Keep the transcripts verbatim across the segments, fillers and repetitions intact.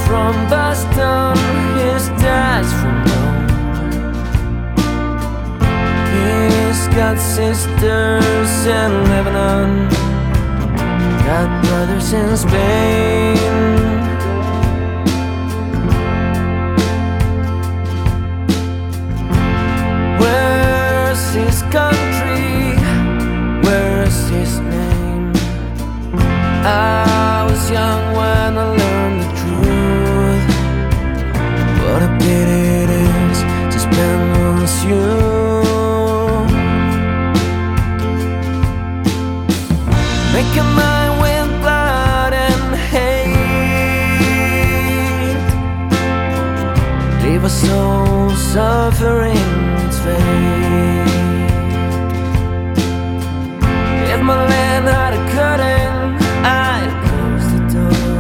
from Boston, his dad's from Rome. He's got sisters in Lebanon, got brothers in Spain. Where's his country? Where's his name? I was young when I learned the truth. What a pity it is to spend once you. Make a mind with blood and hate, leave us all suffering its fate. If my land had a curtain, I'd close the door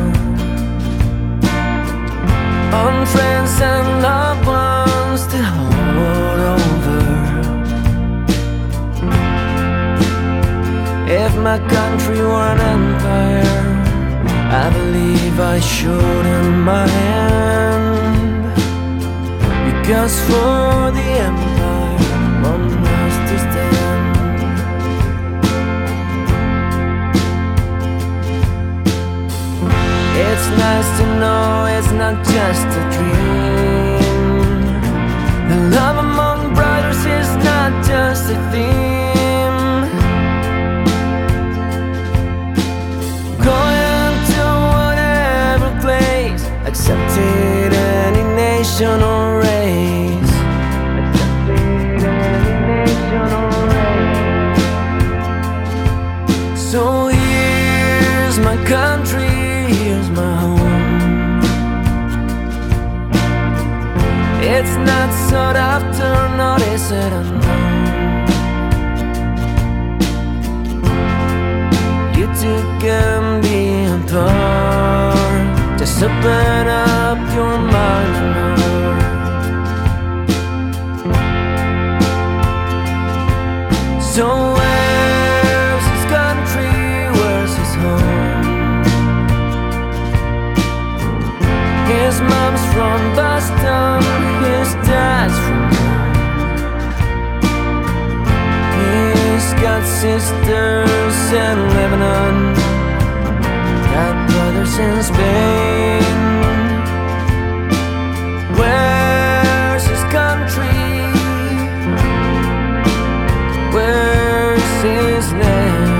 on friends and loved ones to hold over. If my country were an empire, I believe I showed him my hand, because for the empire one has to stand. It's nice to know it's not just a dream. The love among brothers is not just a theme. Going to whatever place, accepted any nation or race, accepted any nation or race. So here's my country, here's my home. It's not sought after, nor is it unknown. You too can be apart, just open up your mind and heart. So where's his country, where's his home? His mom's from Boston, his dad's from Rome. He's got sisters in Lebanon, got brothers in Spain. Where's his country? Where's his name?